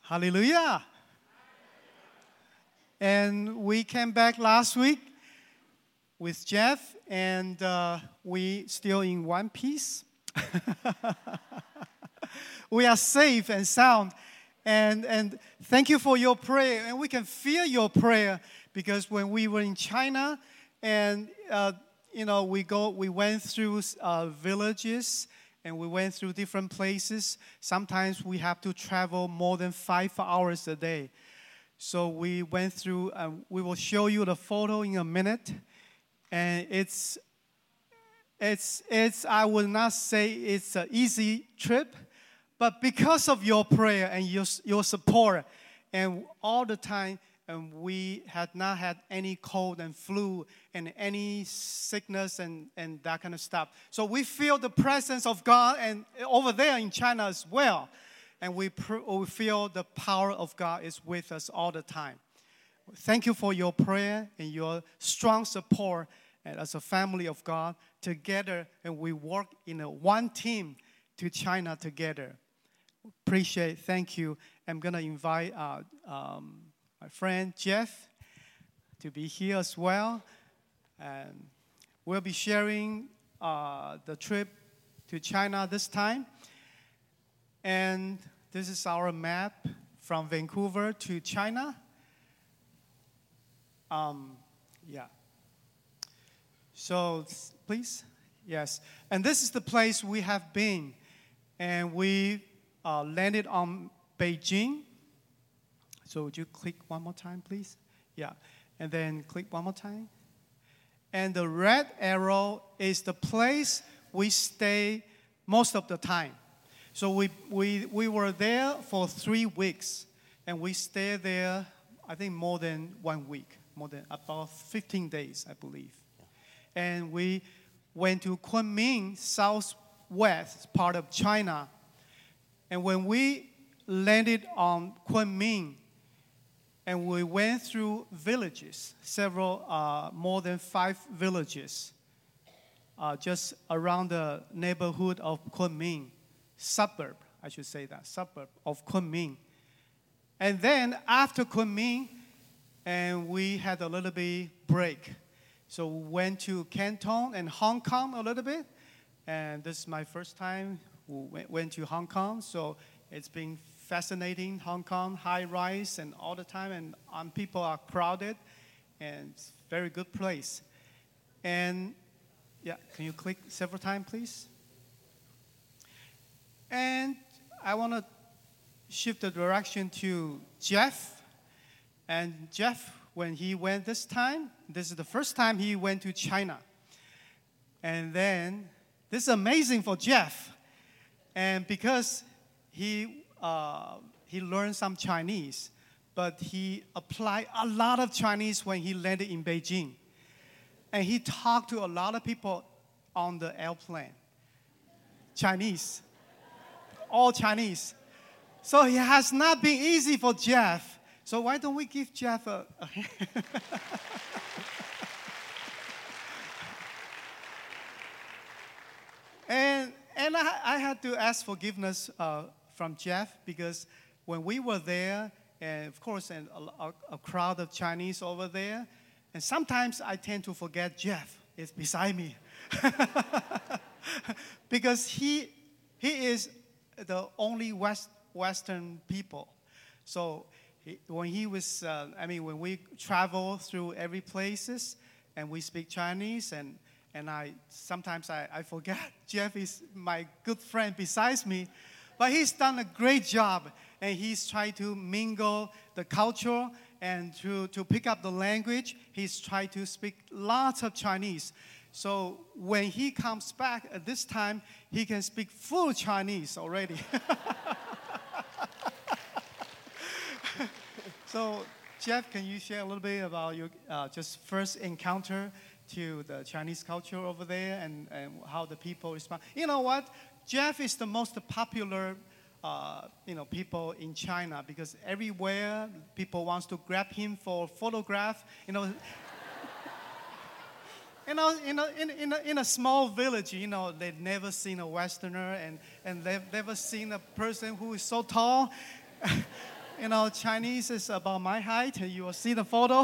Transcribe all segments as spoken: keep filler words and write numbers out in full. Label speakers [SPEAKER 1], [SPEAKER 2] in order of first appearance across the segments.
[SPEAKER 1] Hallelujah. And we came back last week with Jeff, and uh, we still in one piece. We are safe and sound. And, and thank you for your prayer. And we can feel your prayer because when we were in China, and uh, you know, we go, we went through uh, villages, and we went through different places. Sometimes we have to travel more than five hours a day. So we went through. Uh, we will show you the photo in a minute, and it's, it's, it's. I will not say it's an easy trip. But because of your prayer and your, your support, and all the time, and we had not had any cold and flu and any sickness and, and that kind of stuff. So we feel the presence of God and over there in China as well. And we, pr- we feel the power of God is with us all the time. Thank you for your prayer and your strong support. And as a family of God, together, and we work in a one team to China together. Appreciate, thank you. I'm going to invite uh, um, my friend Jeff to be here as well. And we'll be sharing uh, the trip to China this time. And this is our map from Vancouver to China. Um, yeah. So, please. Yes. And this is the place we have been. And we Uh, landed on Beijing. So would you click one more time, please? Yeah. And then click one more time. And the red arrow is the place we stay most of the time. So we, we, we were there for three weeks. And we stayed there, I think, more than one week. More than about fifteen days, I believe. Yeah. And we went to Kunming, southwest part of China. And when we landed on Kunming, and we went through villages, several, uh, more than five villages, uh, just around the neighborhood of Kunming, suburb, I should say that, suburb of Kunming. And then after Kunming, and we had a little bit break. So we went to Canton and Hong Kong a little bit, and this is my first time. We went to Hong Kong, so it's been fascinating. Hong Kong, high rise, and all the time, and um, people are crowded, and it's a very good place. And yeah, can you click several times, please? And I want to shift the direction to Jeff. And Jeff, when he went this time, this is the first time he went to China. And then this is amazing for Jeff. And because he uh, he learned some Chinese, but he applied a lot of Chinese when he landed in Beijing. And he talked to a lot of people on the airplane. Chinese. All Chinese. So it has not been easy for Jeff. So why don't we give Jeff a, a hand? and And I, I had to ask forgiveness uh, from Jeff because when we were there, and of course, and a, a crowd of Chinese over there, and sometimes I tend to forget Jeff is beside me because he he is the only West Western people. So he, when he was, uh, I mean, when we travel through every places and we speak Chinese and. And I sometimes I, I forget Jeff is my good friend besides me. But he's done a great job. And he's trying to mingle the culture and to, to pick up the language. He's trying to speak lots of Chinese. So when he comes back at this time, he can speak full Chinese already. So Jeff, can you share a little bit about your uh, just first encounter to the Chinese culture over there and, and how the people respond? You know what? Jeff is the most popular, uh, you know, people in China because everywhere people wants to grab him for a photograph. You know, you know, in a, in, in, a, in a small village, you know, they've never seen a Westerner and, and they've never seen a person who is so tall. you know, Chinese is about my height. You will see the photo.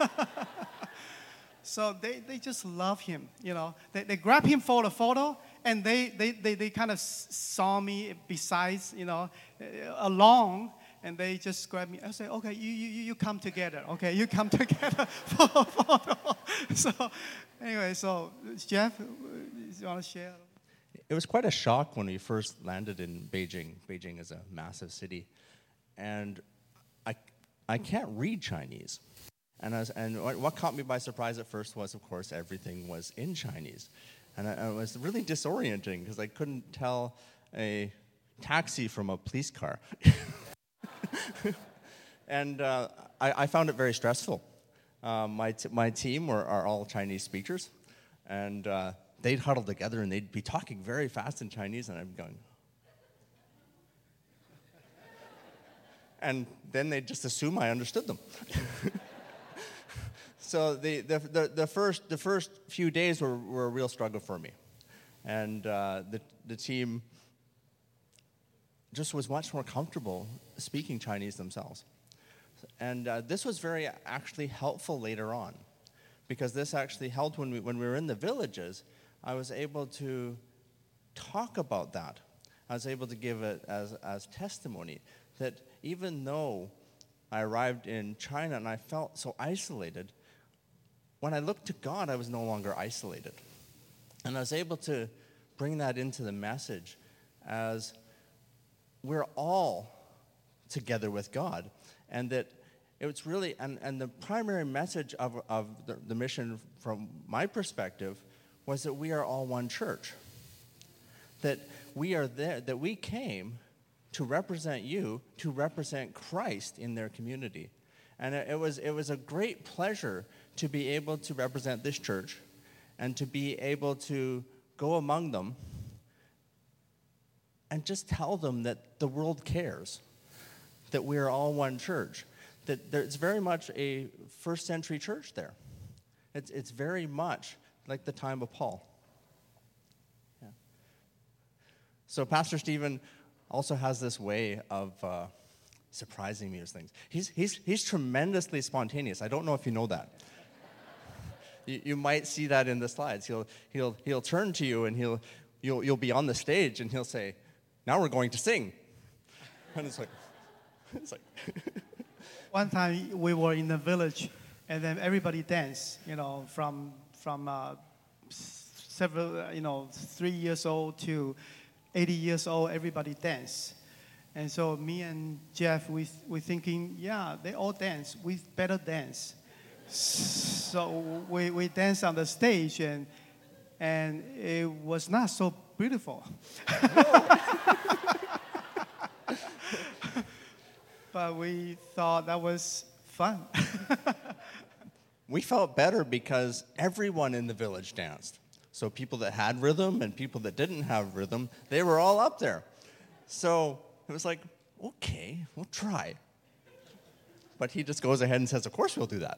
[SPEAKER 1] So they, they just love him, you know. They, they grab him for the photo, and they, they, they, they kind of saw me besides, you know, along, and they just grab me. I say, okay, you, you, you come together. Okay, you come together for a photo. So anyway, so Jeff, you want to share?
[SPEAKER 2] It was quite a shock when we first landed in Beijing. Beijing is a massive city. And I, I can't read Chinese. And, I was, and what, what caught me by surprise at first was, of course, everything was in Chinese. And I, it was really disorienting because I couldn't tell a taxi from a police car. And uh, I, I found it very stressful. Uh, my, t- my team were, are all Chinese speakers. And uh, they'd huddle together and they'd be talking very fast in Chinese, and I'm going... And then they'd just assume I understood them. So the, the, the, the, first, the first few days were, were a real struggle for me. And uh, the, the team just was much more comfortable speaking Chinese themselves. And uh, this was very actually helpful later on, because this actually helped when we, when we were in the villages. I was able to talk about that. I was able to give it as, as testimony that even though I arrived in China and I felt so isolated, when I looked to God, I was no longer isolated. And I was able to bring that into the message as we're all together with God. And that it was really, and, and the primary message of, of the, the mission from my perspective was that we are all one church. That we are there, that we came to represent you, to represent Christ in their community. And it, it was it was a great pleasure to be able to represent this church and to be able to go among them and just tell them that the world cares, that we are all one church, that there's very much a first century church there. It's, it's very much like the time of Paul. Yeah. So Pastor Stephen also has this way of uh, surprising me with things. He's, he's, he's tremendously spontaneous. I don't know if you know that. you, you might see that in the slides. He'll, he'll, he'll turn to you and he'll, you'll, you'll be on the stage and he'll say, now we're going to sing. And it's like, it's like.
[SPEAKER 1] One time we were in the village and then everybody danced, you know, from, from uh, several, you know, three years old to eighty years old, everybody dance. And so me and Jeff, we we thinking, yeah, they all dance. We better dance. So we, we danced on the stage, and and it was not so beautiful. But we thought that was fun.
[SPEAKER 2] We felt better because everyone in the village danced. So people that had rhythm and people that didn't have rhythm, they were all up there. So it was like, okay, we'll try. But he just goes ahead and says, of course we'll do that.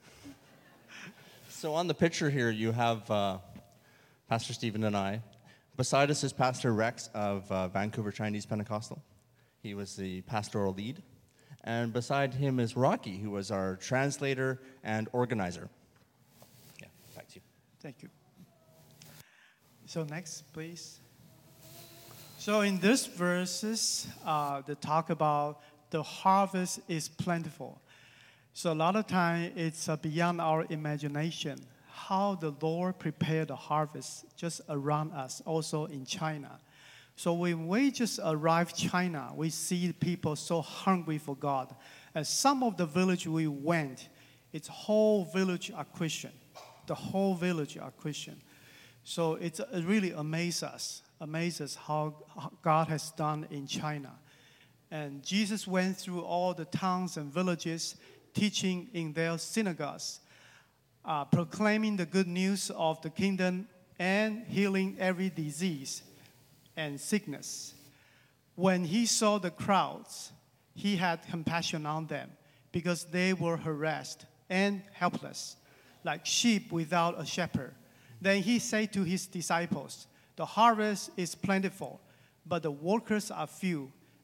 [SPEAKER 2] So on the picture here, you have uh, Pastor Stephen and I. Beside us is Pastor Rex of uh, Vancouver Chinese Pentecostal. He was the pastoral lead. And beside him is Rocky, who was our translator and organizer. Yeah, back to you.
[SPEAKER 1] Thank you. So next, please. So in these verses, uh, they talk about the harvest is plentiful. So a lot of time it's uh, beyond our imagination how the Lord prepared the harvest just around us, also in China. So when we just arrived China, we see people so hungry for God. And some of the village we went, its whole village are Christian. The whole village are Christian. So it's, it really amazes us, amazes how God has done in China. And Jesus went through all the towns and villages, teaching in their synagogues, uh, proclaiming the good news of the kingdom and healing every disease and sickness. When he saw the crowds, he had compassion on them because they were harassed and helpless, like sheep without a shepherd. Then he said to his disciples, the harvest is plentiful, but the workers are few.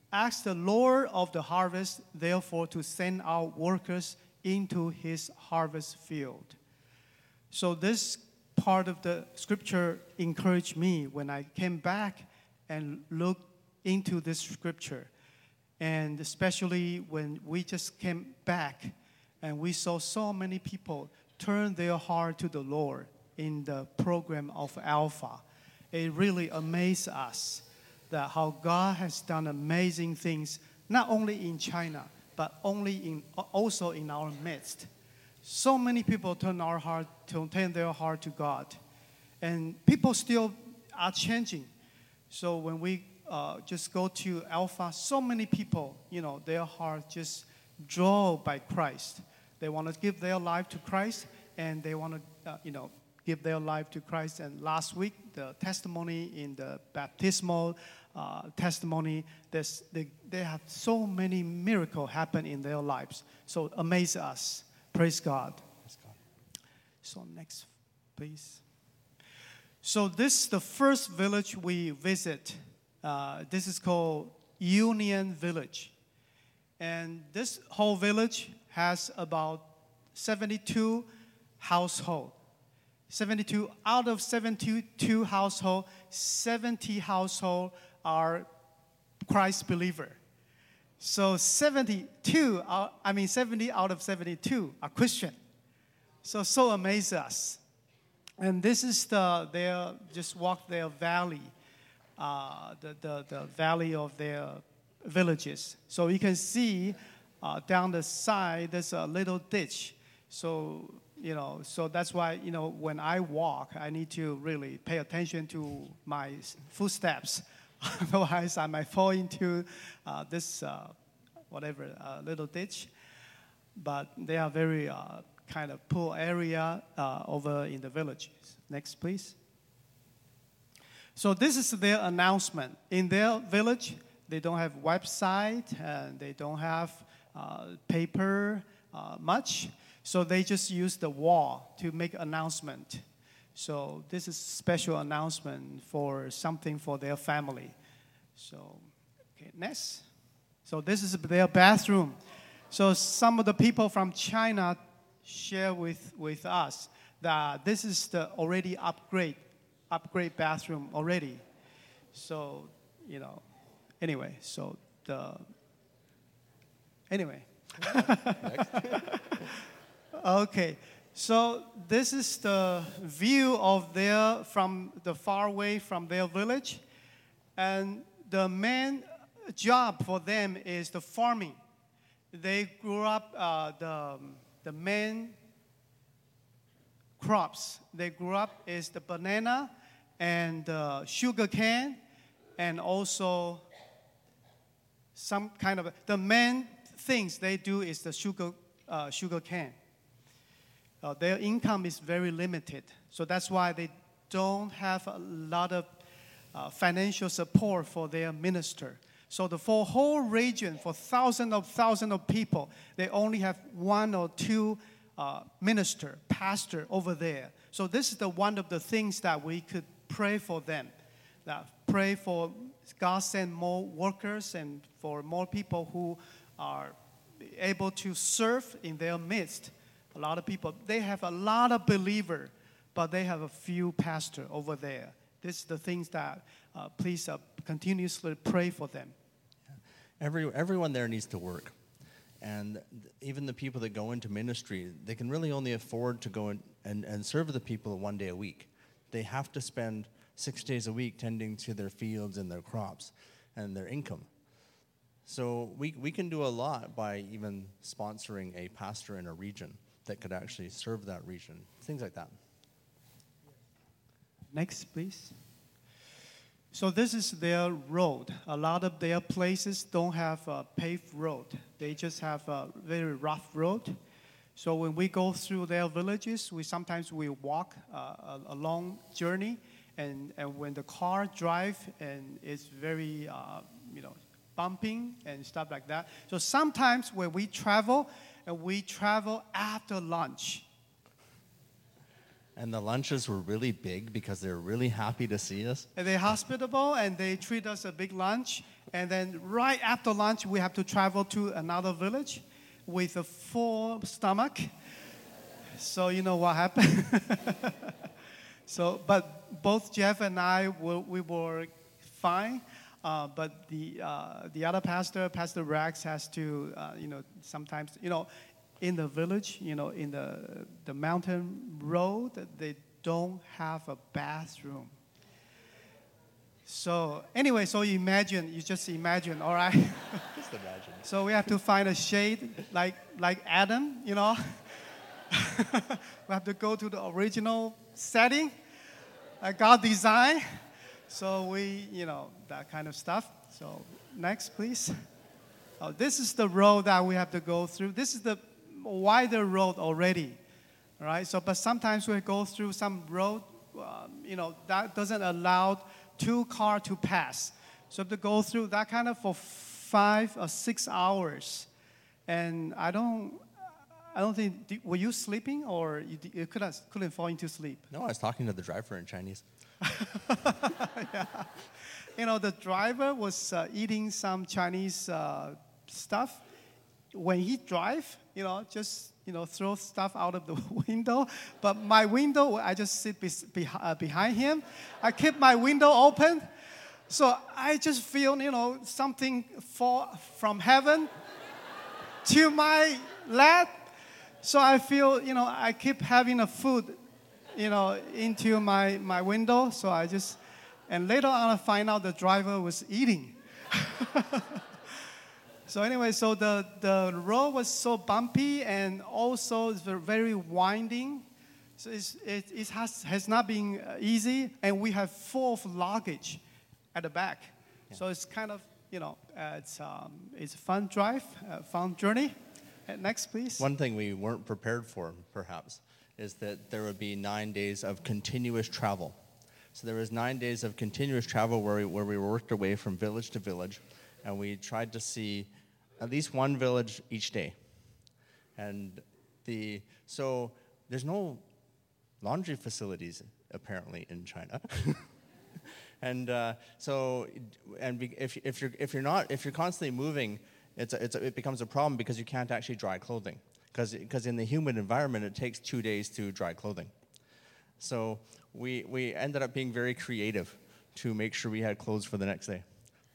[SPEAKER 1] Ask the Lord of the harvest, therefore, to send out workers into his harvest field. So this part of the scripture encouraged me when I came back and looked into this scripture. And especially when we just came back and we saw so many people turn their heart to the Lord in the program of Alpha. It really amazed us that how God has done amazing things, not only in China, but only in also in our midst. So many people turn our heart to turn their heart to God, and people still are changing. So when we uh, just go to Alpha, so many people, you know, their heart just drawn by Christ. They want to give their life to Christ, and they want to, uh, you know, give their life to Christ. And last week, the testimony in the baptismal uh, testimony, there's, they, they have so many miracles happen in their lives. So amaze us. Praise God. Praise God. So next, please. So this is the first village we visit. Uh, this is called Union Village. And this whole village has about seventy-two households. seventy-two out of seventy-two households, seventy households are Christ believer. So seventy-two, are, I mean seventy out of seventy-two are Christian. So so amaze us. And this is the their just walk their valley, uh, the, the the valley of their villages. So you can see uh, down the side there's a little ditch. So you know, so that's why, you know, when I walk, I need to really pay attention to my footsteps. Otherwise, I might fall into uh, this, uh, whatever, uh, little ditch. But they are very uh, kind of poor area uh, over in the villages. Next, please. So this is their announcement. In their village, they don't have website, and they don't have uh, paper uh, much. So they just use the wall to make announcement. So this is special announcement for something for their family. So, okay, next. So this is their bathroom. So some of the people from China share with, with us that this is the already upgrade, upgrade bathroom already. So, you know, anyway, so the, anyway. Next. Okay, so this is the view of their, from the far away from their village. And the main job for them is the farming. They grew up, uh, the, the main crops they grew up is the banana and the sugar cane, and also some kind of, the main things they do is the sugar, uh, sugar cane. Uh, their income is very limited. So that's why they don't have a lot of uh, financial support for their minister. So the for whole region, for thousands of thousands of people, they only have one or two uh, minister, pastor over there. So this is the one of the things that we could pray for them. That pray for God send more workers and for more people who are able to serve in their midst. A lot of people, they have a lot of believers, but they have a few pastors over there. This is the things that uh, please uh, continuously pray for them.
[SPEAKER 2] Every, everyone there needs to work. And even the people that go into ministry, they can really only afford to go in and, and serve the people one day a week. They have to spend six days a week tending to their fields and their crops and their income. So we, we can do a lot by even sponsoring a pastor in a region that could actually serve that region, things like that.
[SPEAKER 1] Next, please. So this is their road. A lot of their places don't have a paved road. They just have a very rough road. So when we go through their villages, we sometimes we walk uh, a, a long journey, and, and when the car drive and it's very, uh, you know, bumping and stuff like that. So sometimes when we travel, and we travel after lunch.
[SPEAKER 2] And the lunches were really big because they were really happy to see us.
[SPEAKER 1] And they're hospitable, and they treat us a big lunch. And then right after lunch, we have to travel to another village with a full stomach. So you know what happened. So, but both Jeff and I, were, we were fine. Uh, but the uh, the other pastor, Pastor Rex, has to, uh, you know, sometimes, you know, in the village, you know, in the the mountain road, they don't have a bathroom. So anyway, so you imagine, you just imagine, all right?
[SPEAKER 2] Just imagine.
[SPEAKER 1] So we have to find a shade like like Adam, you know. We have to go to the original setting, like God designed. So we, you know, that kind of stuff. So next, please. Oh, this is the road that we have to go through. This is the wider road already, all right? So, but sometimes we go through some road, um, you know, that doesn't allow two cars to pass. So we have to go through that kind of for five or six hours. And I don't, I don't think, were you sleeping or you, you couldn't, couldn't fall into sleep?
[SPEAKER 2] No, I was talking to the driver in Chinese.
[SPEAKER 1] Yeah. You know, the driver was uh, eating some Chinese uh, stuff. When he drive, you know, just, you know, throw stuff out of the window. But my window, I just sit be- be- uh, behind him. I keep my window open. So I just feel, you know, something fall from heaven to my lap. So I feel, you know, I keep having a food, you know, into my, my window. So I just, and later on I find out the driver was eating. So anyway, so the, the road was so bumpy and also it's very winding. So it's, it, it has, has not been easy. And we have full of luggage at the back. Yeah. So it's kind of, you know, uh, it's, um, it's a fun drive, a fun journey. Uh, next, please.
[SPEAKER 2] One thing we weren't prepared for, perhaps, is that there would be nine days of continuous travel. So there was nine days of continuous travel where we, where we worked our way from village to village, and we tried to see at least one village each day. And the so there's no laundry facilities, apparently, in China. And uh, so, and be, if if you're if you're not if you're constantly moving, it's a, it's a, it becomes a problem because you can't actually dry clothing, because because in the humid environment it takes two days to dry clothing. So we we ended up being very creative to make sure we had clothes for the next day.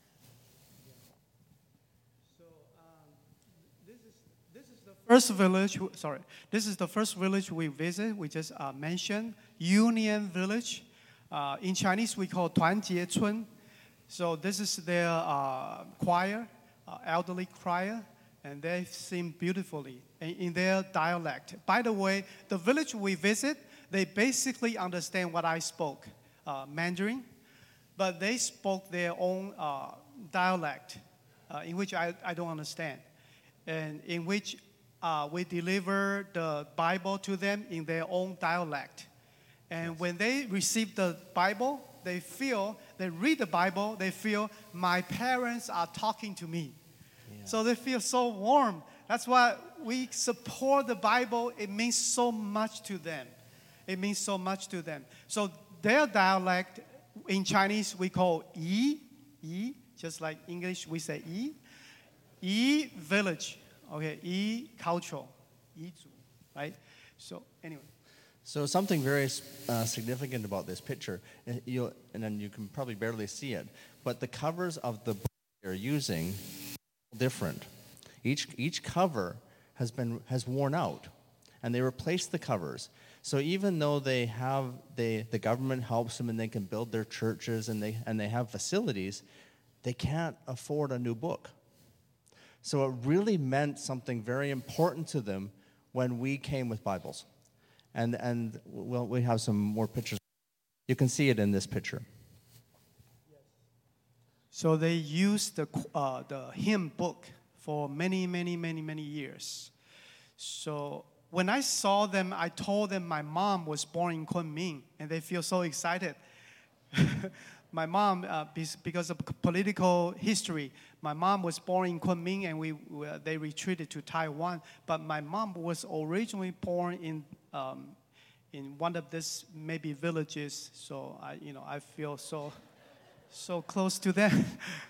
[SPEAKER 1] So um, this is this is the first village. Sorry, this is the first village we visit. We just uh, mentioned Union Village. Uh, in Chinese, we call 团结村. So this is their uh, choir, uh, elderly choir, and they sing beautifully in, in their dialect. By the way, the village we visit, they basically understand what I spoke, uh, Mandarin, but they spoke their own uh, dialect, uh, in which I, I don't understand, and in which uh, we deliver the Bible to them in their own dialect. And when they receive the Bible, they feel, they read the Bible, they feel my parents are talking to me. Yeah. So they feel so warm. That's why we support the Bible. It means so much to them. It means so much to them. So their dialect in Chinese we call Yi, Yi, just like English we say Yi. Yi village, okay, Yi cultural, Yi Zu, right? So anyway.
[SPEAKER 2] So something very uh, significant about this picture, and, you'll, and then you can probably barely see it, but the covers of the book they're using are different. Each each cover has been has worn out, and they replaced the covers. So even though they have they the government helps them and they can build their churches and they and they have facilities, they can't afford a new book. So it really meant something very important to them when we came with Bibles. And and well, we have some more pictures. You can see it in this picture.
[SPEAKER 1] So they used the uh, the hymn book for many, many, many, many years. So when I saw them, I told them my mom was born in Kunming, and they feel so excited. My mom, uh, because of political history, my mom was born in Kunming, and we, we they retreated to Taiwan. But my mom was originally born in um, in one of these maybe villages. So I, you know, I feel so, so close to them.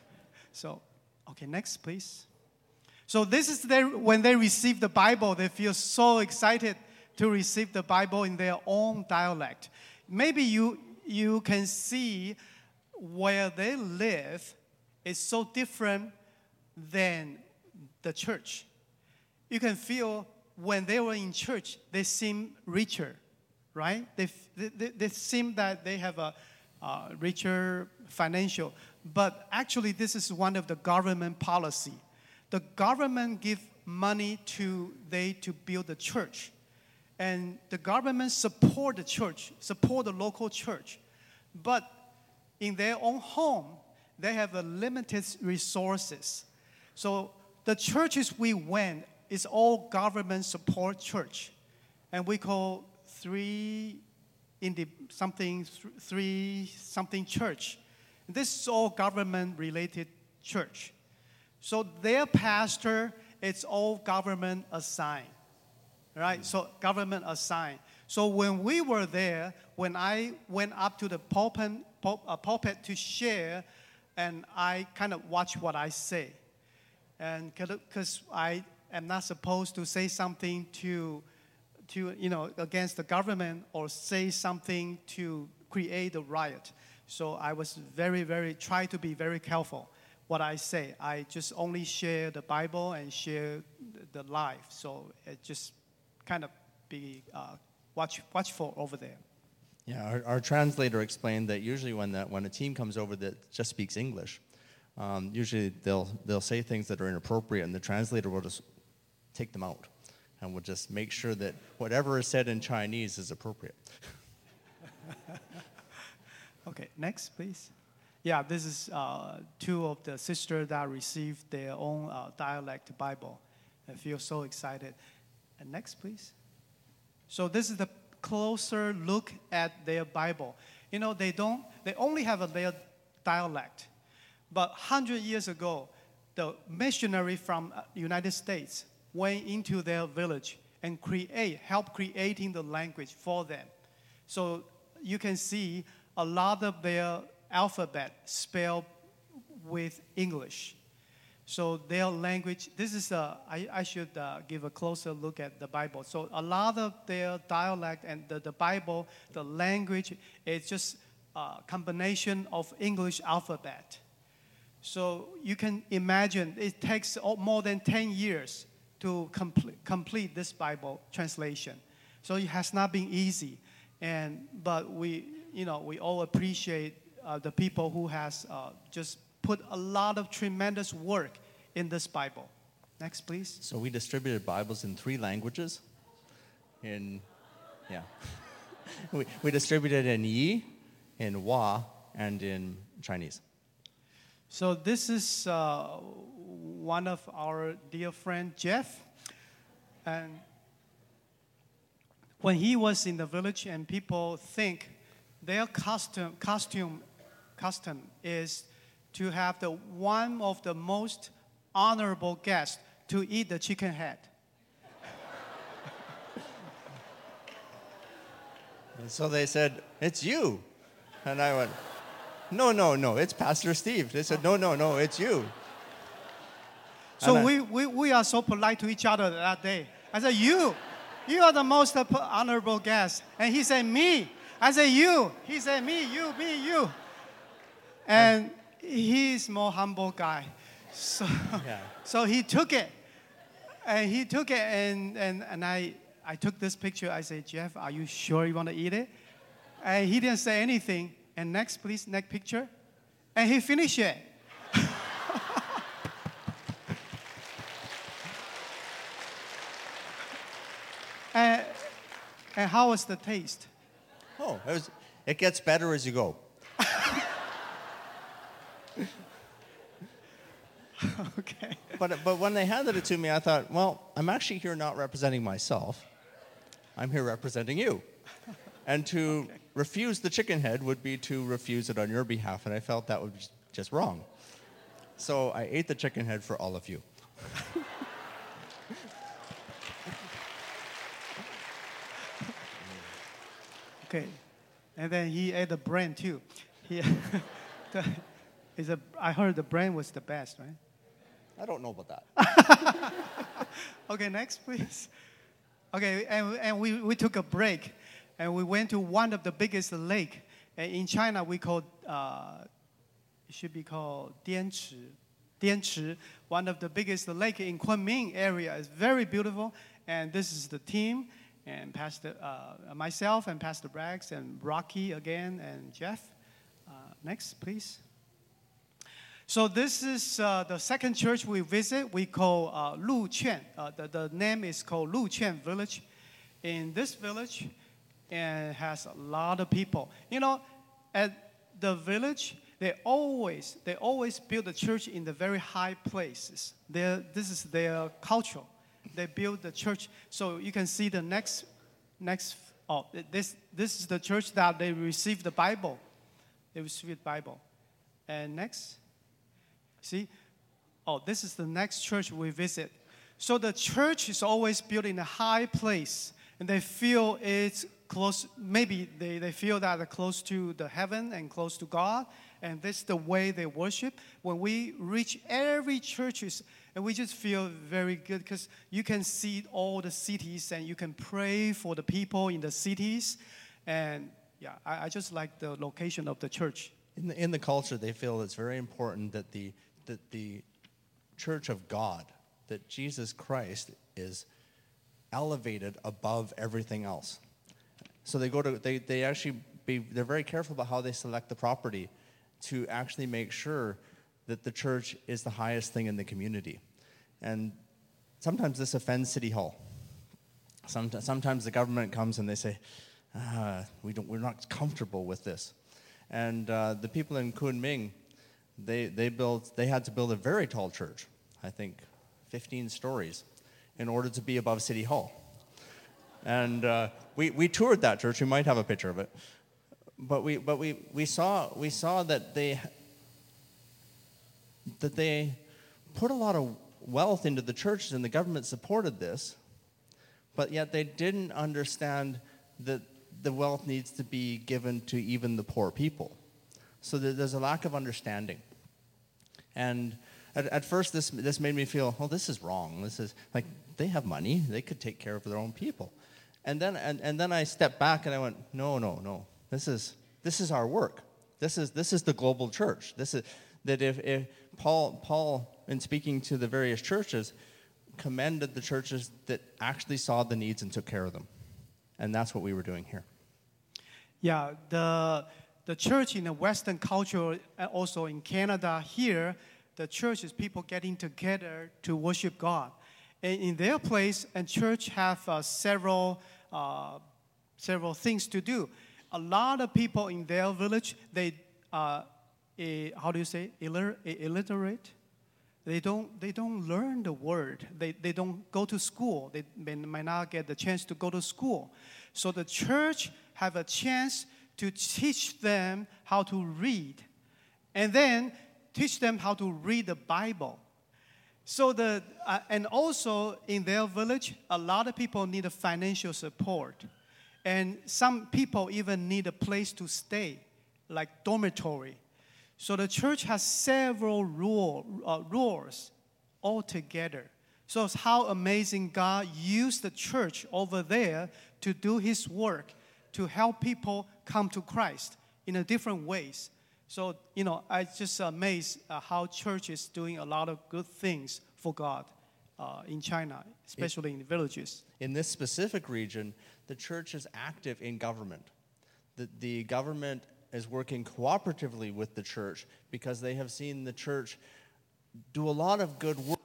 [SPEAKER 1] So, okay, next, please. So this is their, when they receive the Bible, they feel so excited to receive the Bible in their own dialect. Maybe you you can see where they live is so different than the church. You can feel when they were in church, they seem richer, right? They, they, they seem that they have a uh, richer financial. But actually, this is one of the government policy. The government give money to they to build the church. And the government support the church, support the local church. But in their own home, they have a limited resources. So the churches we went is all government support church. And we call three in the something three something church. This is all government related church. So their pastor, it's all government assigned. Right? So government assigned. So when we were there, when I went up to the pulpit, pul- uh, pulpit to share, and I kind of watch what I say. And because I am not supposed to say something to, to, you know, against the government or say something to create a riot. So I was very, very, try to be very careful what I say. I just only share the Bible and share the life. So it just kind of be uh, watch, watchful over there.
[SPEAKER 2] Yeah, our, our translator explained that usually when that when a team comes over that just speaks English, um, usually they'll they'll say things that are inappropriate, and the translator will just take them out, and will just make sure that whatever is said in Chinese is appropriate.
[SPEAKER 1] Okay, next, please. Yeah, this is uh, two of the sisters that received their own uh, dialect Bible. I feel so excited. And next, please. So this is the closer look at their Bible. You know, they don't, they only have a their dialect. But one hundred years ago, the missionary from United States went into their village and create, help creating the language for them. So you can see a lot of their alphabet spelled with English. So their language, this is, a, I, I should uh, give a closer look at the Bible. So a lot of their dialect and the, the Bible, the language, is just a combination of English alphabet. So you can imagine it takes more than ten years to complete, complete this Bible translation. So it has not been easy. And, but we, you know, we all appreciate uh, the people who has uh, just put a lot of tremendous work in this Bible. Next, please.
[SPEAKER 2] So we distributed Bibles in three languages. In, yeah. we, we distributed in Yi, in Hua, and in Chinese.
[SPEAKER 1] So this is uh, one of our dear friend, Jeff. And when he was in the village and people think their costume, costume, custom is to have the one of the most honorable guests to eat the chicken head.
[SPEAKER 2] And so they said, "It's you." And I went, "No, no, no, it's Pastor Steve." They said, "No, no, no, it's you."
[SPEAKER 1] So
[SPEAKER 2] I,
[SPEAKER 1] we, we, we are so polite to each other that day. I said, you, you are the most honorable guest. And he said, me. I said, you. He said, me, you, me, you. And he's more humble guy. So,
[SPEAKER 2] yeah.
[SPEAKER 1] so he took it. And he took it, and, and, and I, I took this picture. I said, Jeff, are you sure you want to eat it? And he didn't say anything. And next, please, next picture. And he finished it. and, and how was the taste?
[SPEAKER 2] Oh, it, was, it gets better as you go.
[SPEAKER 1] Okay.
[SPEAKER 2] But, but when they handed it to me, I thought, well, I'm actually here not representing myself. I'm here representing you. And to okay. refuse the chicken head would be to refuse it on your behalf, and I felt that was just wrong. So I ate the chicken head for all of you.
[SPEAKER 1] Okay. And then he ate the brain too. He, the, is a, I heard the brain was the best, right?
[SPEAKER 2] I don't know about that.
[SPEAKER 1] Okay, next, please. Okay, and, and we, we took a break, and we went to one of the biggest lake. And in China, we call, uh, it should be called Dianchi. Dianchi, one of the biggest lake in Kunming area. It's very beautiful. And this is the team, and Pastor, uh, myself and Pastor Braggs and Rocky again and Jeff. Uh, next, please. So this is uh, the second church we visit. We call uh, Lu Quan. Uh, the, the name is called Lu Quan Village. In this village, it has a lot of people. You know, at the village, they always they always build the church in the very high places. They're, this is their culture. They build the church. So you can see the next next. Oh, this this is the church that they received the Bible. They received the Bible. And next. See? Oh, this is the next church we visit. So the church is always built in a high place, and they feel it's close. Maybe they, they feel that they're close to the heaven and close to God, and this is the way they worship. When we reach every churches, and we just feel very good because you can see all the cities, and you can pray for the people in the cities. And yeah, I, I just like the location of the church.
[SPEAKER 2] In the, in the culture, they feel it's very important that the that the church of God, that Jesus Christ is elevated above everything else. So they go to they they actually be they're very careful about how they select the property to actually make sure that the church is the highest thing in the community. And sometimes this offends City Hall. Sometimes, sometimes the government comes and they say, ah, we don't we're not comfortable with this. And uh, the people in Kunming, they they built they had to build a very tall church, I think fifteen stories, in order to be above City Hall. And uh, we we toured that church. We might have a picture of it, but we but we we saw we saw that they that they put a lot of wealth into the churches, and the government supported this, but yet they didn't understand that the wealth needs to be given to even the poor people. So there's a lack of understanding. And at, at first, this this made me feel, oh, this is wrong. This is like, they have money. They could take care of their own people. And then and, and then I stepped back and I went, no, no, no. This is this is our work. This is this is the global church. This is that if, if Paul Paul in speaking to the various churches commended the churches that actually saw the needs and took care of them. And that's what we were doing here.
[SPEAKER 1] Yeah, the the church in the Western culture, also in Canada here, the church is people getting together to worship God. And in their place, and church have uh, several uh, several things to do. A lot of people in their village, they uh, a, how do you say Illiter- illiterate? They don't they don't learn the word. They they don't go to school. They may, might not get the chance to go to school. So the church have a chance to teach them how to read, and then teach them how to read the Bible. So the uh, and also in their village, a lot of people need a financial support, and some people even need a place to stay, like dormitory. So the church has several rule, uh, rules all together. So it's how amazing God used the church over there to do His work, to help people come to Christ in a different ways. So, you know, I just amazed uh, how church is doing a lot of good things for God uh, in China, especially in the villages.
[SPEAKER 2] In this specific region, the church is active in government. The, the government is working cooperatively with the church because they have seen the church do a lot of good work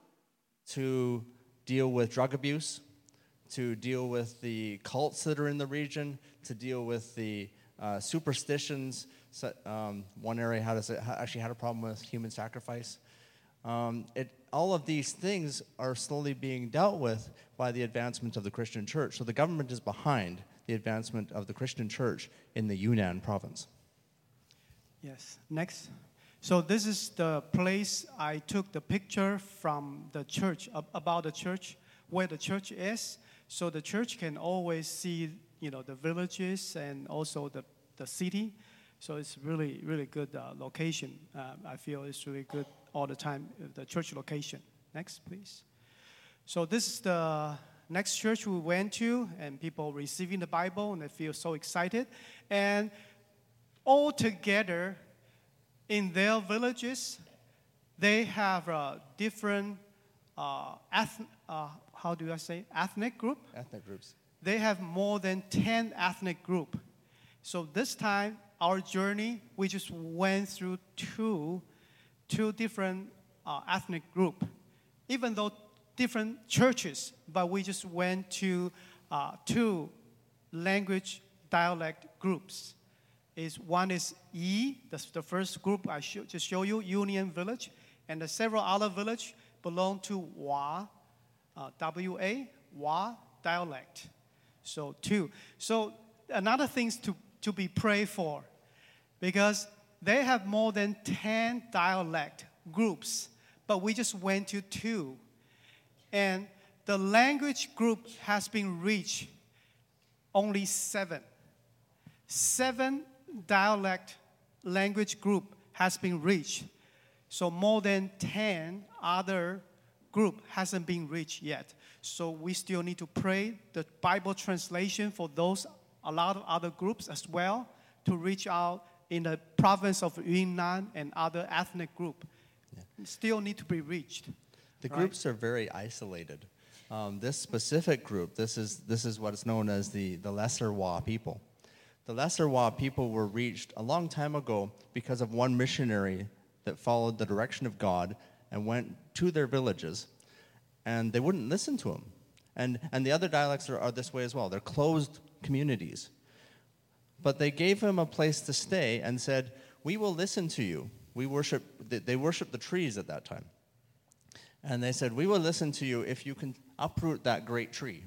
[SPEAKER 2] to deal with drug abuse, to deal with the cults that are in the region, to deal with the uh, superstitions. So, um, one area had a, actually had a problem with human sacrifice. Um, it, all of these things are slowly being dealt with by the advancement of the Christian church. So the government is behind the advancement of the Christian church in the Yunnan province.
[SPEAKER 1] Yes. Next. So this is the place I took the picture from the church, about the church, where the church is. So the church can always see you know, the villages and also the, the city. So it's really, really good uh, location. Uh, I feel it's really good all the time, the church location. Next, please. So this is the next church we went to, and people receiving the Bible, and they feel so excited. And all together in their villages, they have a different, uh, eth- uh, how do I say, ethnic group?
[SPEAKER 2] Ethnic groups.
[SPEAKER 1] They have more than ten ethnic groups. So this time, our journey, we just went through two, two different uh, ethnic groups. Even though different churches, but we just went to uh, two language dialect groups. Is one is Yi, that's the first group I sh- just show you, Union Village, and the several other villages belong to Wa, uh, W A, Wa dialect. So two. So another thing to, to be prayed for, because they have more than ten dialect groups, but we just went to two. And the language group has been reached only seven. Seven dialect language group has been reached. So more than ten other group hasn't been reached yet. So we still need to pray the Bible translation for those, a lot of other groups as well, to reach out in the province of Yunnan and other ethnic group. Yeah. Still need to be reached.
[SPEAKER 2] The
[SPEAKER 1] right?
[SPEAKER 2] groups are very isolated. Um, this specific group, this is this is what is known as the, the Lesser Wa people. The Lesser Wa people were reached a long time ago because of one missionary that followed the direction of God and went to their villages, and they wouldn't listen to him. And, and the other dialects are, are this way as well. They're closed communities. But they gave him a place to stay and said, we will listen to you. We worship, they worshiped the trees at that time. And they said, we will listen to you if you can uproot that great tree.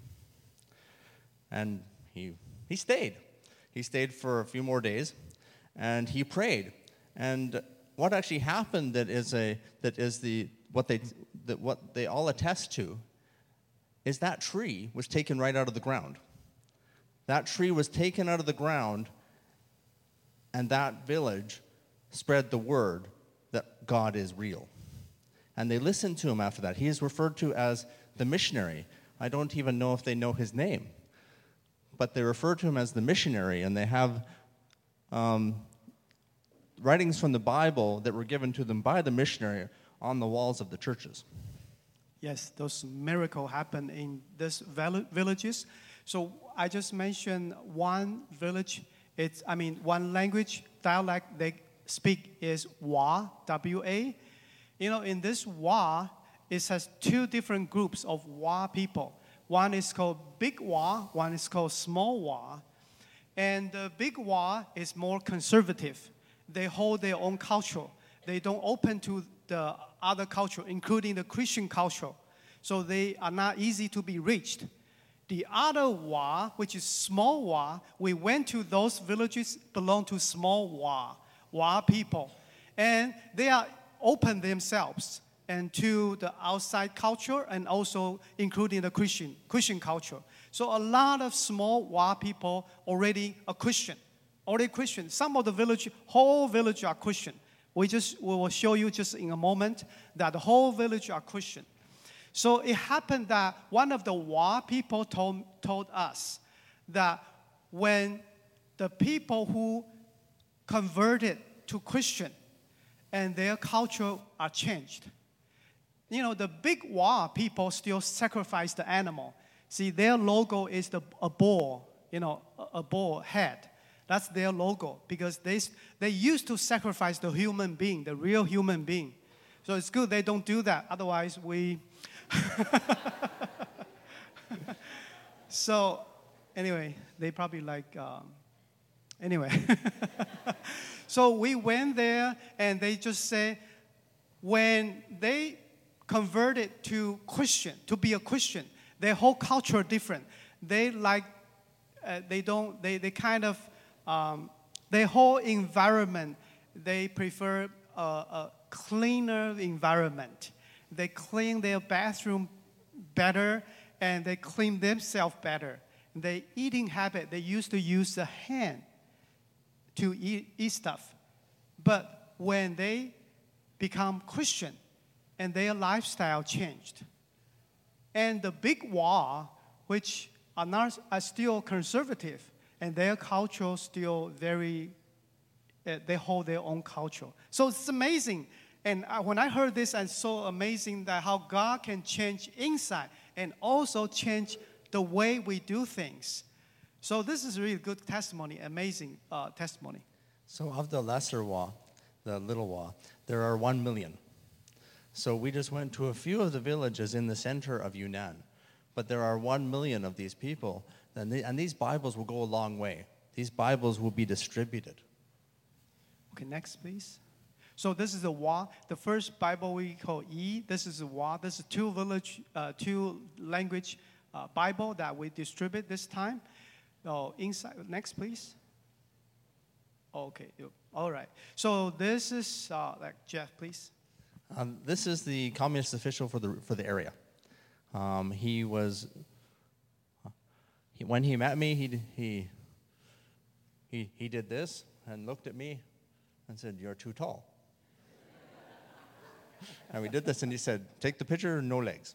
[SPEAKER 2] And he he stayed. He stayed for a few more days, and he prayed. And what actually happened that is a that is the what they that what they all attest to is that tree was taken right out of the ground. That tree was taken out of the ground, and that village spread the word that God is real. And they listened to him after that. He is referred to as the missionary. I don't even know if they know his name. But they refer to him as the missionary, and they have um, writings from the Bible that were given to them by the missionary on the walls of the churches.
[SPEAKER 1] Yes, those miracles happen in these villages. So I just mentioned one village. It's, I mean, one language dialect they speak is Wa, W A. You know, in this Wa, it has two different groups of Wa people. One is called Big Wa, one is called Small Wa. And the Big Wa is more conservative. They hold their own culture. They don't open to the other culture, including the Christian culture. So they are not easy to be reached. The other Wa, which is Small Wa, we went to those villages belong to Small Wa, Wa people. And they are open themselves and to the outside culture and also including the Christian Christian culture. So a lot of small Wa people already are Christian, already Christian. Some of the village, whole village are Christian. We just we will show you just in a moment that the whole village are Christian. So it happened that one of the Wa people told, told us that when the people who converted to Christian and their culture are changed. You know, the Big Wa people still sacrifice the animal. See, their logo is the, a bull, you know, a, a bull head. That's their logo because they, they used to sacrifice the human being, the real human being. So it's good they don't do that. Otherwise, we... So, anyway, they probably like... Um, anyway. So we went there, and they just say, when they converted to Christian, to be a Christian, their whole culture different. They like, uh, they don't, they, they kind of, um, their whole environment, they prefer a, a cleaner environment. They clean their bathroom better, and they clean themselves better. their eating habit, they used to use the hand to eat, eat stuff. But when they become Christian and their lifestyle changed, and the big wall, which are, not, are still conservative, and their culture still very, uh, they hold their own culture. So it's amazing. And I, when I heard this, it's so amazing that how God can change inside and also change the way we do things. So this is really good testimony, amazing uh, testimony.
[SPEAKER 2] So of the lesser Wa, the little Wa, there are one million. So we just went to a few of the villages in the center of Yunnan. But there are one million of these people, and, they, and these Bibles will go a long way. These Bibles will be distributed.
[SPEAKER 1] Okay, next please. So this is the Wa. The first Bible we call Yi. This is the Wa. This is two village, uh, two language uh, Bible that we distribute this time. Oh, inside. Next, please. Okay. All right. So this is uh, like Jeff, please.
[SPEAKER 2] Um, this is the communist official for the for the area. Um, he was. He, when he met me, he he. He he did this and looked at me, and said, "You're too tall." And we did this, and he said, "Take the picture, no legs."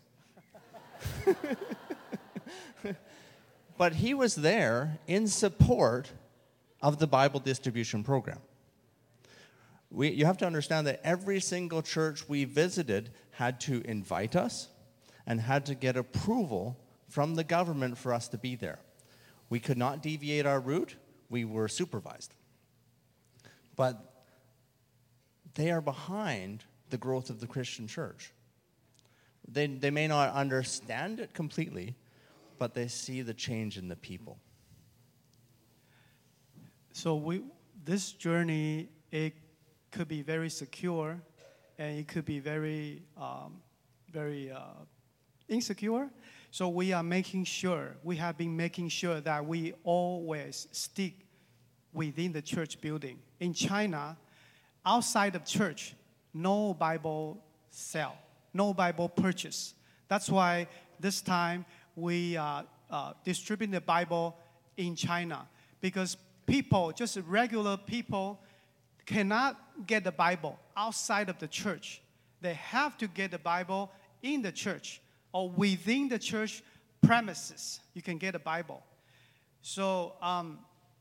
[SPEAKER 2] But he was there in support of the Bible distribution program. We, you have to understand that every single church we visited had to invite us and had to get approval from the government for us to be there. We could not deviate our route. We were supervised. But they are behind the growth of the Christian church. They, they may not understand it completely, but they see the change in the people.
[SPEAKER 1] So we, this journey, it could be very secure, and it could be very, um, very uh, insecure. So we are making sure, we have been making sure that we always stick within the church building. In China, outside of church, no Bible sale, no Bible purchase. That's why this time we uh, uh, distribute the Bible in China, because people, just regular people, cannot get the Bible outside of the church. They have to get the Bible in the church or within the church premises. You can get a Bible. So, um,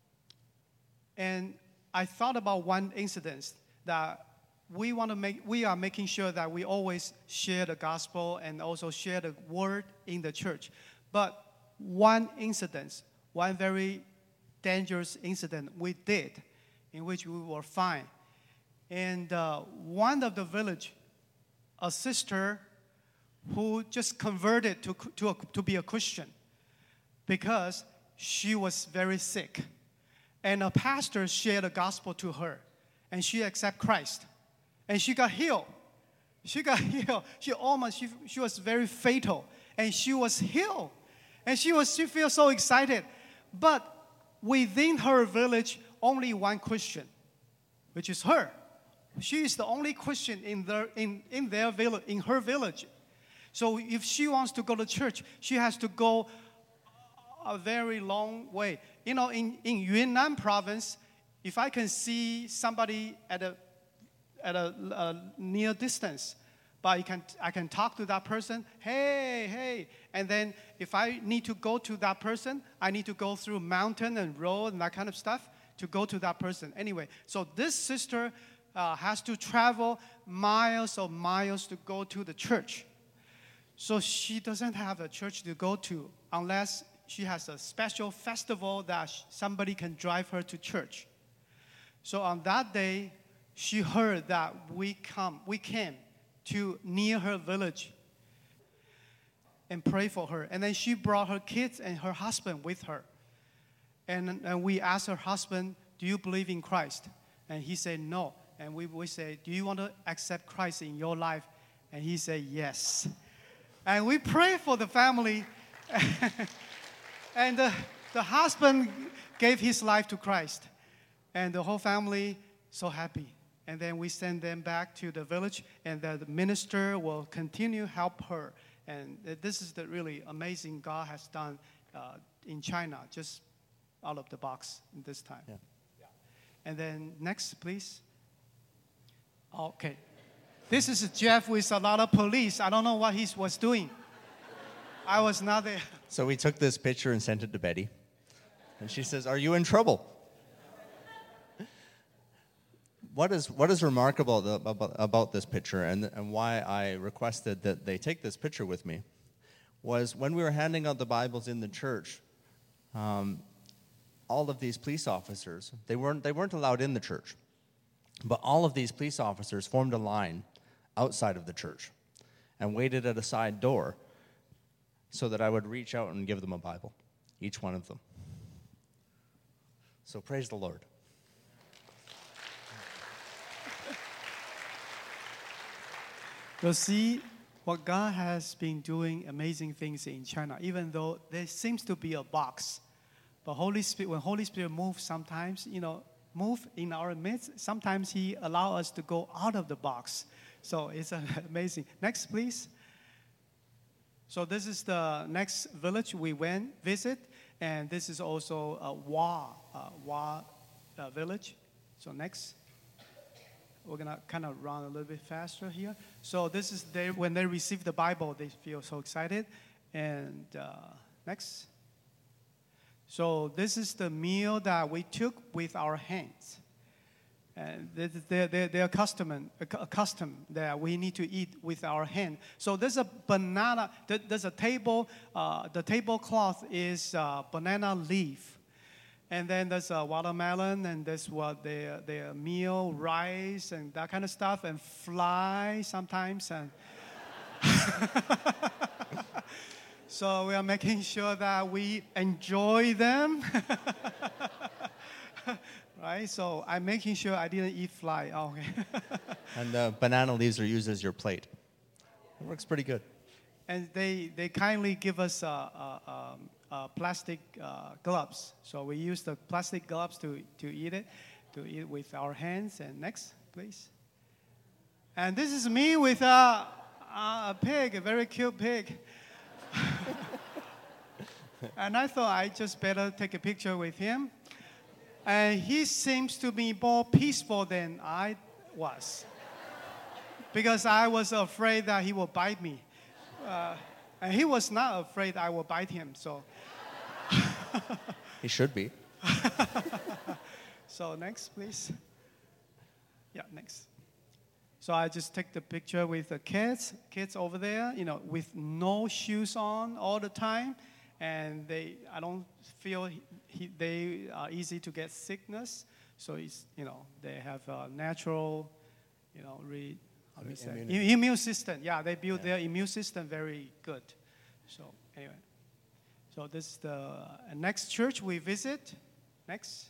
[SPEAKER 1] and I thought about one incident that we want to make. We are making sure that we always share the gospel and also share the word in the church. But one incident, one very dangerous incident we did, in which we were fine. And uh, one of the village, a sister who just converted to, to, a, to be a Christian because she was very sick. And a pastor shared the gospel to her, and she accepted Christ. And she got healed. She got healed. She almost, she, she was very fatal, and she was healed. And she was, she feels so excited. But within her village, only one Christian, which is her. She is the only Christian in their, in, in their village, in her village. So if she wants to go to church, she has to go a very long way. You know, in, in Yunnan province, if I can see somebody at a at a, a near distance, but I can I can talk to that person, hey, hey, and then if I need to go to that person, I need to go through mountain and road and that kind of stuff to go to that person. Anyway, so this sister uh, has to travel miles of miles to go to the church. So she doesn't have a church to go to unless she has a special festival that somebody can drive her to church. So on that day, she heard that we come, we came to near her village and pray for her. And then she brought her kids and her husband with her. And, and we asked her husband, do you believe in Christ? And he said, no. And we, we said, do you want to accept Christ in your life? And he said, yes. And we prayed for the family. And the, the husband gave his life to Christ. And the whole family so happy. And then we send them back to the village, and the minister will continue help her. And this is the really amazing God has done uh, in China, just out of the box this time.
[SPEAKER 2] Yeah.
[SPEAKER 1] And then next, please. Okay. This is Jeff with a lot of police. I don't know what he was doing. I was not there.
[SPEAKER 2] So we took this picture and sent it to Betty. And she says, "Are you in trouble?" What is, what is remarkable about, about this picture and, and why I requested that they take this picture with me was when we were handing out the Bibles in the church, um, all of these police officers, they weren't, they weren't allowed in the church, but all of these police officers formed a line outside of the church and waited at a side door so that I would reach out and give them a Bible, each one of them. So praise the Lord.
[SPEAKER 1] You'll see what God has been doing amazing things in China, even though there seems to be a box. But Holy Spirit, when Holy Spirit moves sometimes, you know, move in our midst, sometimes He allows us to go out of the box. So it's uh, amazing. Next, please. So this is the next village we went visit, and this is also a Wa, uh, Wa uh, village. So next. We're going to kind of run a little bit faster here. So this is they, when they receive the Bible, they feel so excited. And uh, next. So this is the meal that we took with our hands. And they're, they're, they're accustomed, accustomed that we need to eat with our hand. So there's a banana, there's a table, uh, the tablecloth is uh, banana leaf. And then there's a watermelon, and there's what their their meal, rice, and that kind of stuff, and fly sometimes. And so we are making sure that we enjoy them, right? So I'm making sure I didn't eat fly. Oh, okay.
[SPEAKER 2] And uh, banana leaves are used as your plate. It works pretty good.
[SPEAKER 1] And they they kindly give us a. a, a Uh, plastic uh, gloves. So we use the plastic gloves to, to eat it, to eat with our hands. And next, please. And this is me with a, a pig, a very cute pig. And I thought I just better take a picture with him. And he seems to be more peaceful than I was, because I was afraid that he will bite me. Uh, and he was not afraid I will bite him, so.
[SPEAKER 2] He should be.
[SPEAKER 1] So next, please. Yeah, next. So I just take the picture with the kids, kids over there, you know, with no shoes on all the time, and they, I don't feel he, he, they are easy to get sickness. So it's, you know, they have a natural, you know, re, how do you say,
[SPEAKER 2] Immunity.
[SPEAKER 1] immune system. Yeah, they build
[SPEAKER 2] Yeah.
[SPEAKER 1] their immune system very good. So anyway. So this is the next church we visit. Next.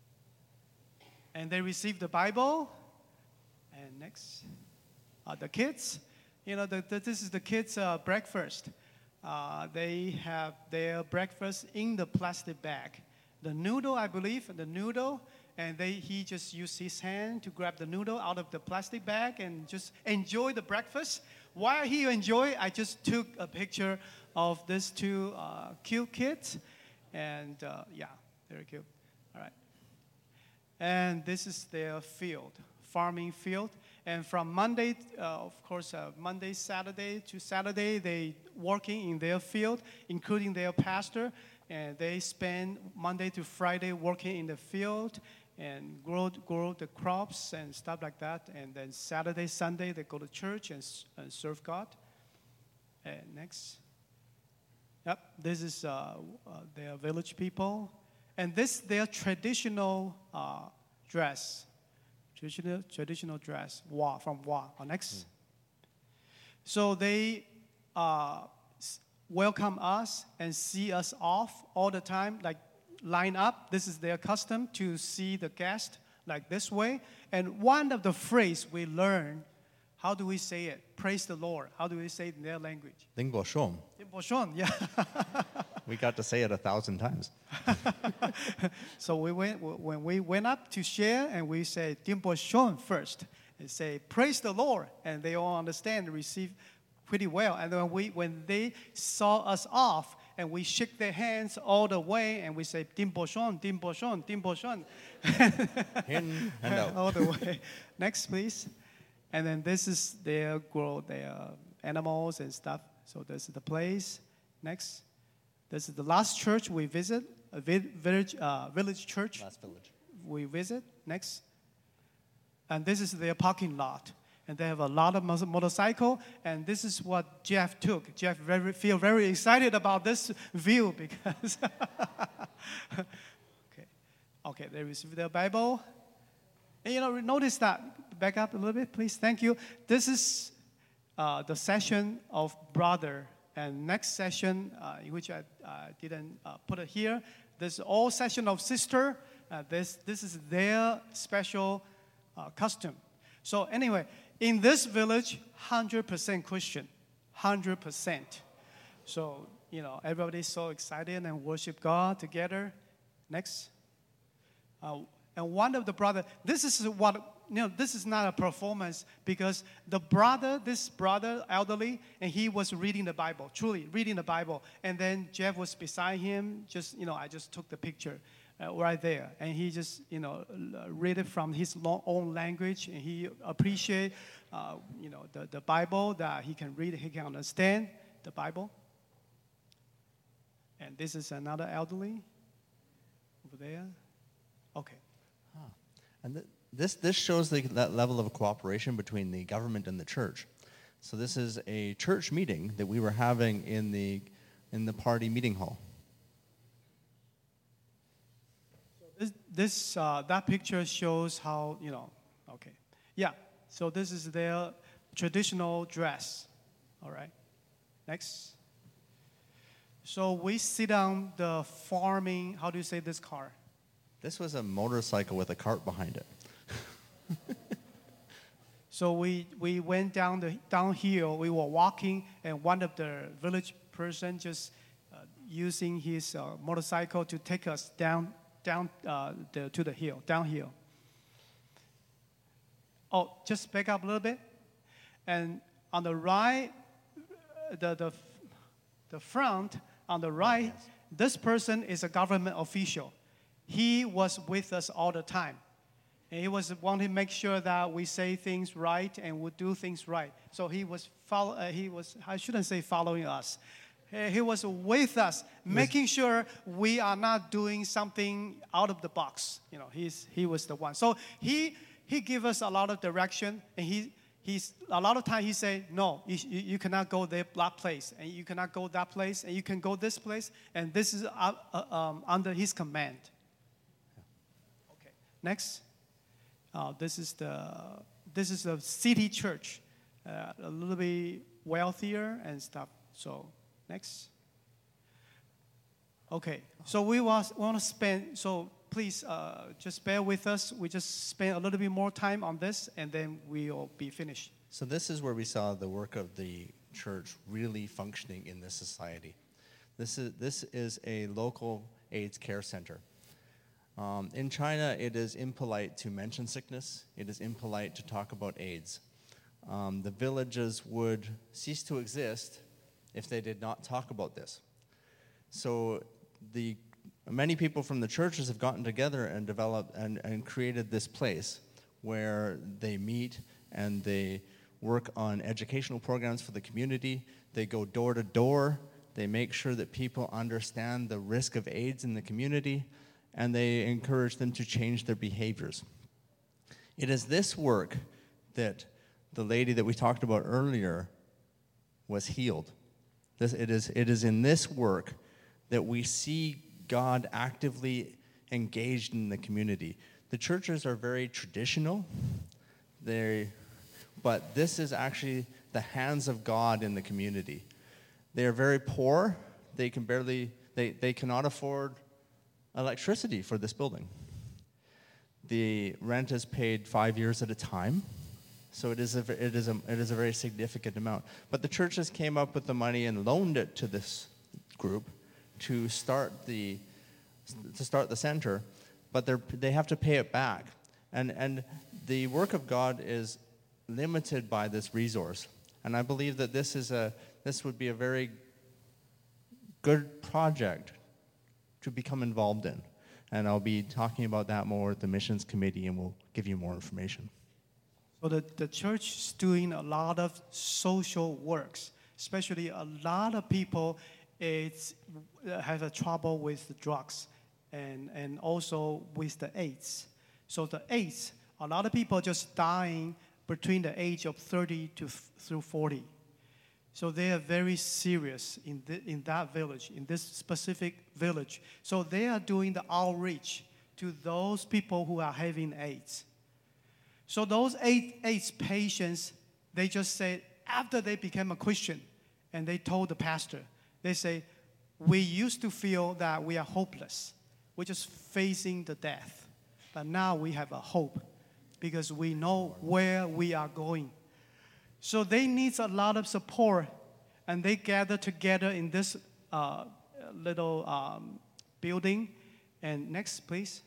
[SPEAKER 1] And they receive the Bible. And next. Uh, the kids. You know, the, the, this is the kids' uh, breakfast. Uh, they have their breakfast in the plastic bag. The noodle, I believe, the noodle. And they, he just used his hand to grab the noodle out of the plastic bag and just enjoy the breakfast. While he enjoyed, I just took a picture of these two uh, cute kids. And uh, yeah, very cute. All right. And this is their field, farming field. And from Monday, uh, of course, uh, Monday, Saturday to Saturday, they working in their field, including their pastor. And they spend Monday to Friday working in the field and grow, grow the crops and stuff like that. And then Saturday, Sunday, they go to church and, and serve God. And next. Yep, this is uh, uh, their village people. And this their traditional uh, dress. Traditional, traditional dress, Wa, from Wa. Oh, next. Mm. So they uh, welcome us and see us off all the time, like line up. This is their custom to see the guest like this way. And one of the phrases we learn, how do we say it? Praise the Lord. How do we say it in their language?
[SPEAKER 2] Ding Bo Shom.
[SPEAKER 1] Ding Bo Shom, yeah.
[SPEAKER 2] We got to say it a thousand times.
[SPEAKER 1] So we went when we went up to share, and we say Ding Bo Shom first, and say praise the Lord, and they all understand and receive pretty well. And then we, when they saw us off, and we shake their hands all the way, and we say, Dim Bo Shon, Dim Bo Shon, Dim Bo Shon.
[SPEAKER 2] In and out.
[SPEAKER 1] All the way. Next, please. And then this is their grow, their animals and stuff. So this is the place. Next. This is the last church we visit, a vi- village, uh, village church.
[SPEAKER 2] Last village.
[SPEAKER 1] We visit. Next. And this is their parking lot. And they have a lot of mo- motorcycle. And this is what Jeff took. Jeff very, feel very excited about this view because. okay. Okay, there is the Bible. And you know, notice that. Back up a little bit, please. Thank you. This is uh, the session of brother. And next session, uh, in which I uh, didn't uh, put it here, this is all session of sister. Uh, this, this is their special uh, custom. So anyway, in this village, one hundred percent Christian, one hundred percent. So, you know, everybody's so excited and worship God together. Next. Uh, and one of the brother, this is what, you know, this is not a performance because the brother, this brother, elderly, and he was reading the Bible, truly reading the Bible. And then Jeff was beside him, just, you know, I just took the picture uh, right there. And he just, you know, read it from his long, own language. And he appreciate, uh, you know, the, the Bible, that he can read, he can understand the Bible. And this is another elderly over there. Okay.
[SPEAKER 2] Huh. And th- this this shows the, that level of cooperation between the government and the church. So this is a church meeting that we were having in the in the party meeting hall.
[SPEAKER 1] So this, this uh, that picture shows how, you know. Okay. Yeah. So this is their traditional dress. All right. Next. So we sit on the farming. How do you say this car?
[SPEAKER 2] This was a motorcycle with a cart behind it.
[SPEAKER 1] So we, we went down the downhill. We were walking, and one of the village person just uh, using his uh, motorcycle to take us down down uh, the, to the hill, downhill. Oh, just back up a little bit, and on the right, the the the front on the right, yes. This person is a government official. He was with us all the time. And he was wanting to make sure that we say things right and would do things right. So he was follow, uh, he was I shouldn't say following us. He was with us, making sure we are not doing something out of the box. You know, he's he was the one. So he he gave us a lot of direction, and he he's a lot of time he said, no, you, you cannot go there, that place, and you cannot go that place, and you can go this place, and this is uh, uh, um, under his command. Okay, next. Uh, this is the this is the city church, uh, a little bit wealthier and stuff. So next. Okay, so we was, want to spend. So please uh, just bear with us. We just spend a little bit more time on this, and then we'll be finished.
[SPEAKER 2] So this is where we saw the work of the church really functioning in this society. This is this is a local AIDS care center. Um, in China, it is impolite to mention sickness. It is impolite to talk about AIDS. Um, the villages would cease to exist if they did not talk about this. So the many people from the churches have gotten together and developed and, and created this place where they meet and they work on educational programs for the community. They go door to door. They make sure that people understand the risk of AIDS in the community, and they encourage them to change their behaviors. It is this work that the lady that we talked about earlier was healed. This, it is, it is in this work that we see God actively engaged in the community. The churches are very traditional, they, but this is actually the hands of God in the community. They are very poor. They can barely, they, they cannot afford electricity for this building. The rent is paid five years at a time, so it is a, it is a, it is a very significant amount. But the churches came up with the money and loaned it to this group to start the to start the center, but they they have to pay it back, and and the work of God is limited by this resource. And I believe that this is a this would be a very good project to become involved in. And I'll be talking about that more at the missions committee, and we'll give you more information.
[SPEAKER 1] So the, the church is doing a lot of social works, especially a lot of people it's, have a trouble with drugs and, and also with the AIDS. So the AIDS, a lot of people just dying between the age of thirty to through forty. So they are very serious in, the, in that village, in this specific village. So they are doing the outreach to those people who are having AIDS. So those AIDS patients, they just say, after they became a Christian, and they told the pastor, they say, we used to feel that we are hopeless. We're just facing the death. But now we have a hope because we know where we are going. So they need a lot of support, and they gather together in this uh, little um, building. And next, please.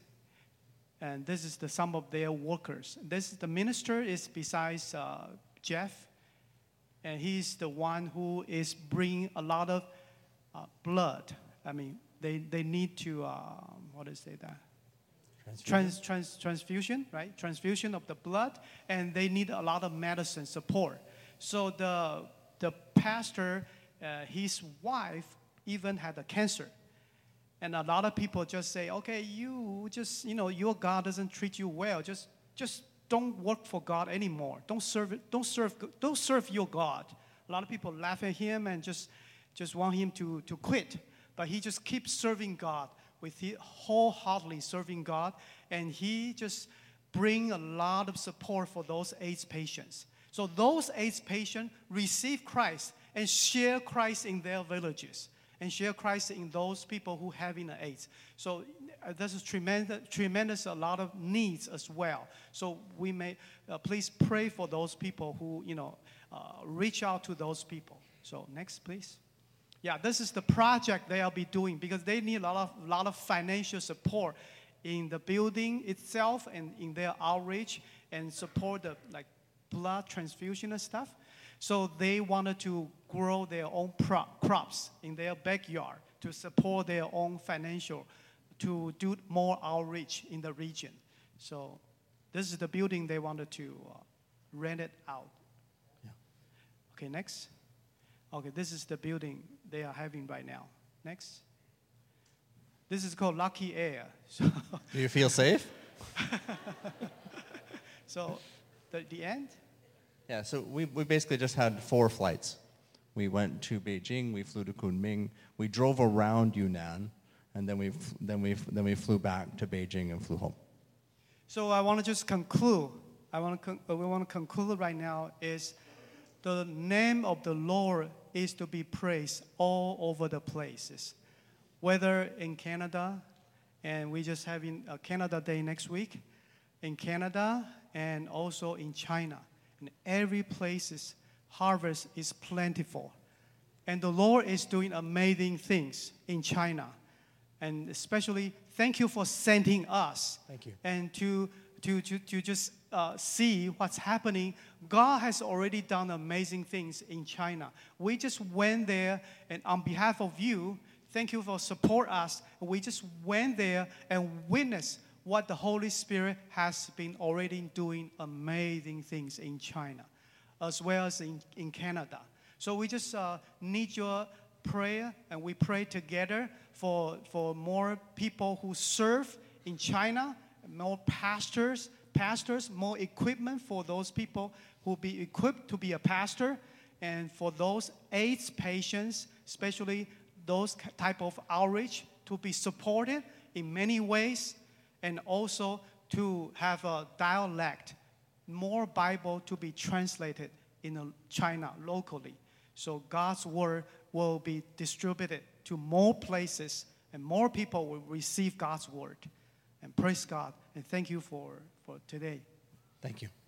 [SPEAKER 1] And this is the some of their workers. This the minister is besides uh, Jeff, and he's the one who is bringing a lot of uh, blood. I mean, they they need to uh, what is it that? Trans, trans, transfusion, right? Transfusion of the blood, and they need a lot of medicine support. So the the pastor, uh, his wife, even had a cancer, and a lot of people just say, "Okay, you just you know your God doesn't treat you well. Just just don't work for God anymore. Don't serve don't serve don't serve your God." A lot of people laugh at him and just just want him to to quit, but he just keeps serving God. With he wholeheartedly serving God, and he just bring a lot of support for those AIDS patients. So those AIDS patients receive Christ and share Christ in their villages and share Christ in those people who having AIDS. So uh, this is tremendous, tremendous a lot of needs as well. So we may uh, please pray for those people who you know uh, reach out to those people. So next, please. Yeah, this is the project they'll be doing because they need a lot of, lot of financial support in the building itself and in their outreach and support the like blood transfusion and stuff. So they wanted to grow their own pro- crops in their backyard to support their own financial, to do more outreach in the region. So this is the building they wanted to uh, rent it out.
[SPEAKER 2] Yeah.
[SPEAKER 1] Okay, next. Okay, this is the building they are having right now. Next. This is called Lucky Air. So
[SPEAKER 2] Do you feel safe?
[SPEAKER 1] so the, the end?
[SPEAKER 2] Yeah, so we, we basically just had four flights. We went to Beijing, we flew to Kunming, we drove around Yunnan, and then we f- then we f- then we flew back to Beijing and flew home.
[SPEAKER 1] So I want to just conclude. I want to con- we want to conclude right now is the name of the Lord is to be praised all over the places, whether in Canada, and we just having a Canada Day next week, in Canada and also in China. In every place, harvest is plentiful. And the Lord is doing amazing things in China. And especially, thank you for sending us.
[SPEAKER 2] Thank you.
[SPEAKER 1] And to, to, to, to just uh, see what's happening. God has already done amazing things in China. We just went there, and on behalf of you, thank you for support us. We just went there and witnessed what the Holy Spirit has been already doing amazing things in China, as well as in, in Canada. So we just uh, need your prayer, and we pray together for, for more people who serve in China, more pastors, pastors, more equipment for those people who be equipped to be a pastor, and for those AIDS patients, especially those type of outreach, to be supported in many ways, and also to have a dialect, more Bible to be translated in China locally. So God's word will be distributed to more places, and more people will receive God's word. And praise God, and thank you for, for today.
[SPEAKER 2] Thank you.